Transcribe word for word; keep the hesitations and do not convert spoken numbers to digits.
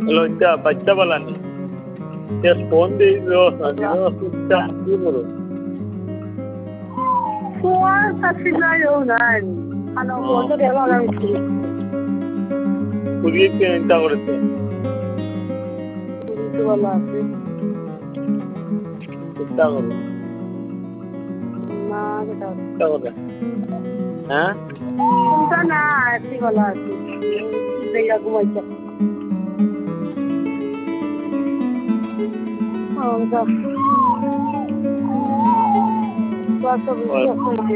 লজ্জা বাচ্চা বলানি ফোন দিয়ে ব্যবস্থা কি করো ফোন সাবসিডারিও নাই আনো বন্ধ দেওয়া লাগছে পুরিয়ে চিন্তা করেছে পুরিয়ে বলা আছে চিন্তা করো না এটা চিন্তা করে হ্যাঁ চিন্তা না আসি বলা আছে দেখা ঘুমাইছে Oh, God.